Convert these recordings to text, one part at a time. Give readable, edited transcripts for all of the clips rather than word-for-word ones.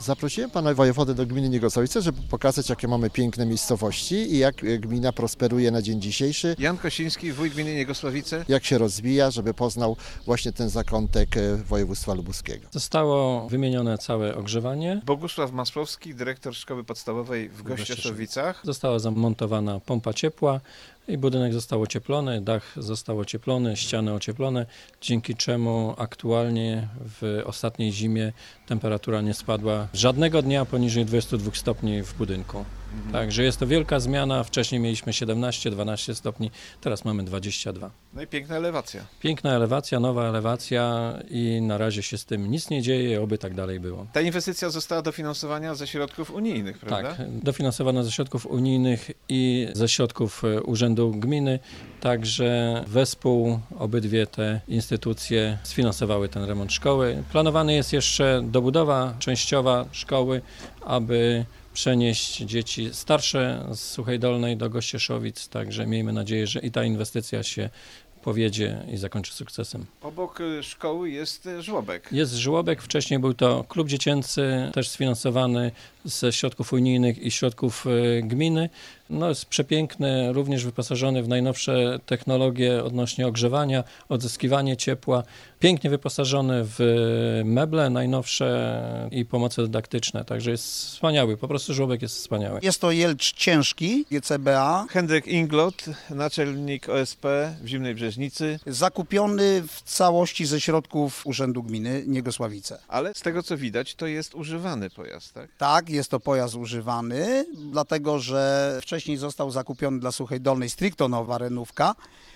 Zaprosiłem pana wojewodę do gminy Niegosławice, żeby pokazać, jakie mamy piękne miejscowości i jak gmina prosperuje na dzień dzisiejszy. Jan Kosiński, wójt gminy Niegosławice. Jak się rozwija, żeby poznał właśnie ten zakątek województwa lubuskiego. Zostało wymienione całe ogrzewanie. Bogusław Masłowski, dyrektor szkoły podstawowej w Gościeszowicach. Została zamontowana pompa ciepła i budynek został ocieplony, dach został ocieplony, ściany ocieplone, dzięki czemu aktualnie w ostatniej zimie temperatura nie spadła żadnego dnia poniżej 22 stopni w budynku. Także jest to wielka zmiana. Wcześniej mieliśmy 17-12 stopni, teraz mamy 22. No i piękna elewacja. Piękna elewacja, nowa elewacja i na razie się z tym nic nie dzieje, oby tak dalej było. Ta inwestycja została dofinansowana ze środków unijnych, prawda? Tak, dofinansowana ze środków unijnych i ze środków Urzędu Gminy, także wespół obydwie te instytucje sfinansowały ten remont szkoły. Planowany jest jeszcze dobudowa częściowa szkoły, aby przenieść dzieci starsze z Suchej Dolnej do Gościeszowic, także miejmy nadzieję, że i ta inwestycja się powiedzie i zakończy sukcesem. Obok szkoły jest żłobek. Jest żłobek, wcześniej był to klub dziecięcy, też sfinansowany ze środków unijnych i środków gminy. No, jest przepiękny, również wyposażony w najnowsze technologie odnośnie ogrzewania, odzyskiwanie ciepła. Pięknie wyposażony w meble najnowsze i pomoce dydaktyczne, także jest wspaniały, po prostu żłobek jest wspaniały. Jest to jelcz ciężki, GCBA. Henryk Inglot, naczelnik OSP w Zimnej Brzeżnicy. Zakupiony w całości ze środków Urzędu Gminy Niegosławice. Ale z tego co widać, to jest używany pojazd, tak? Tak, jest to pojazd używany, dlatego że wcześniej został zakupiony dla Suchej Dolnej stricto nowa renówka.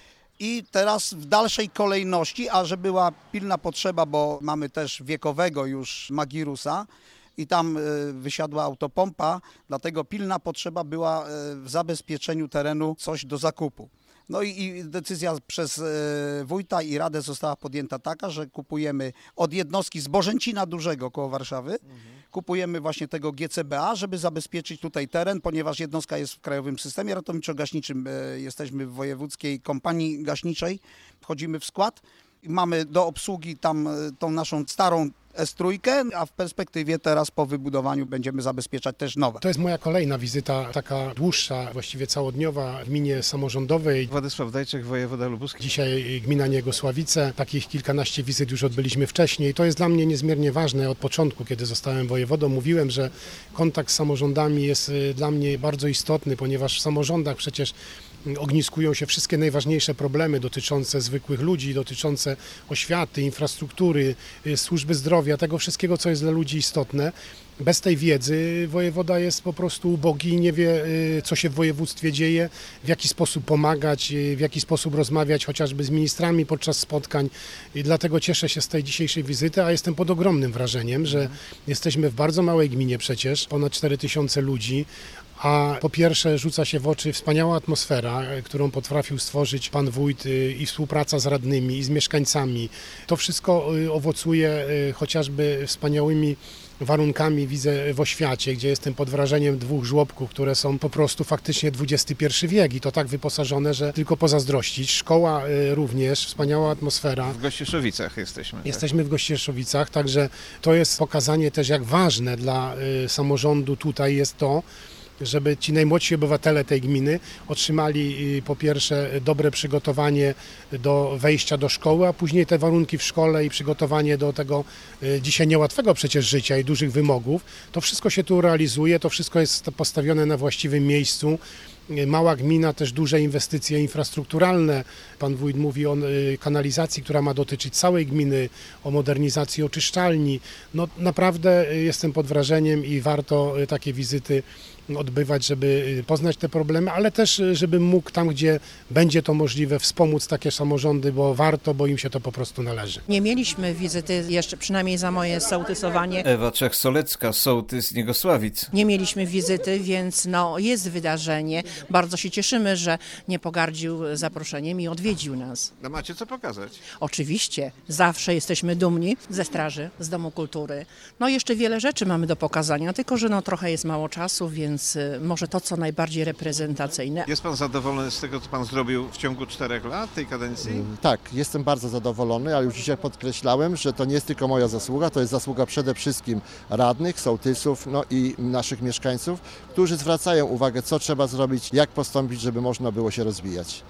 I teraz w dalszej kolejności, a że była pilna potrzeba, bo mamy też wiekowego już Magirusa i tam wysiadła autopompa, dlatego pilna potrzeba była w zabezpieczeniu terenu coś do zakupu. No i decyzja przez wójta i radę została podjęta taka, że kupujemy od jednostki z Bożęcina Dużego koło Warszawy, kupujemy właśnie tego GCBA, żeby zabezpieczyć tutaj teren, ponieważ jednostka jest w Krajowym Systemie Ratowniczo-Gaśniczym, jesteśmy w Wojewódzkiej Kompanii Gaśniczej, wchodzimy w skład i mamy do obsługi tam tą naszą starą S3, a w perspektywie teraz po wybudowaniu będziemy zabezpieczać też nowe. To jest moja kolejna wizyta, taka dłuższa, właściwie całodniowa w gminie samorządowej. Władysław Dajczek, wojewoda lubuski. Dzisiaj gmina Niegosławice, takich kilkanaście wizyt już odbyliśmy wcześniej. To jest dla mnie niezmiernie ważne. Od początku, kiedy zostałem wojewodą, mówiłem, że kontakt z samorządami jest dla mnie bardzo istotny, ponieważ w samorządach przecież ogniskują się wszystkie najważniejsze problemy dotyczące zwykłych ludzi, dotyczące oświaty, infrastruktury, służby zdrowia, tego wszystkiego, co jest dla ludzi istotne. Bez tej wiedzy wojewoda jest po prostu ubogi i nie wie, co się w województwie dzieje, w jaki sposób pomagać, w jaki sposób rozmawiać chociażby z ministrami podczas spotkań. I dlatego cieszę się z tej dzisiejszej wizyty, a jestem pod ogromnym wrażeniem, że jesteśmy w bardzo małej gminie przecież, ponad 4000 ludzi, a po pierwsze rzuca się w oczy wspaniała atmosfera, którą potrafił stworzyć pan wójt i współpraca z radnymi i z mieszkańcami. To wszystko owocuje chociażby wspaniałymi warunkami, widzę w Oświacie, gdzie jestem pod wrażeniem 2 żłobków, które są po prostu faktycznie XXI wiek i to tak wyposażone, że tylko pozazdrościć. Szkoła również, wspaniała atmosfera. W Gościeszowicach jesteśmy. Jesteśmy w Gościeszowicach, także to jest pokazanie też, jak ważne dla samorządu tutaj jest to, żeby ci najmłodsi obywatele tej gminy otrzymali po pierwsze dobre przygotowanie do wejścia do szkoły, a później te warunki w szkole i przygotowanie do tego dzisiaj niełatwego przecież życia i dużych wymogów. To wszystko się tu realizuje, to wszystko jest postawione na właściwym miejscu. Mała gmina, też duże inwestycje infrastrukturalne. Pan wójt mówi o kanalizacji, która ma dotyczyć całej gminy, o modernizacji oczyszczalni. No naprawdę jestem pod wrażeniem i warto takie wizyty odbywać, żeby poznać te problemy, ale też, żeby mógł tam, gdzie będzie to możliwe, wspomóc takie samorządy, bo warto, bo im się to po prostu należy. Nie mieliśmy wizyty jeszcze, przynajmniej za moje sołtysowanie. Ewa Czech-Solecka, sołtys Niegosławic. Nie mieliśmy wizyty, więc jest wydarzenie. bardzo się cieszymy, że nie pogardził zaproszeniem i odwiedził nas. No macie co pokazać. Oczywiście, zawsze jesteśmy dumni ze Straży, z Domu Kultury. No jeszcze wiele rzeczy mamy do pokazania, tylko że trochę jest mało czasu, więc może to, co najbardziej reprezentacyjne. Jest pan zadowolony z tego, co pan zrobił w ciągu 4 lat tej kadencji? Tak, jestem bardzo zadowolony, ale już dzisiaj podkreślałem, że to nie jest tylko moja zasługa, to jest zasługa przede wszystkim radnych, sołtysów, no i naszych mieszkańców, którzy zwracają uwagę, co trzeba zrobić, jak postąpić, żeby można było się rozwijać.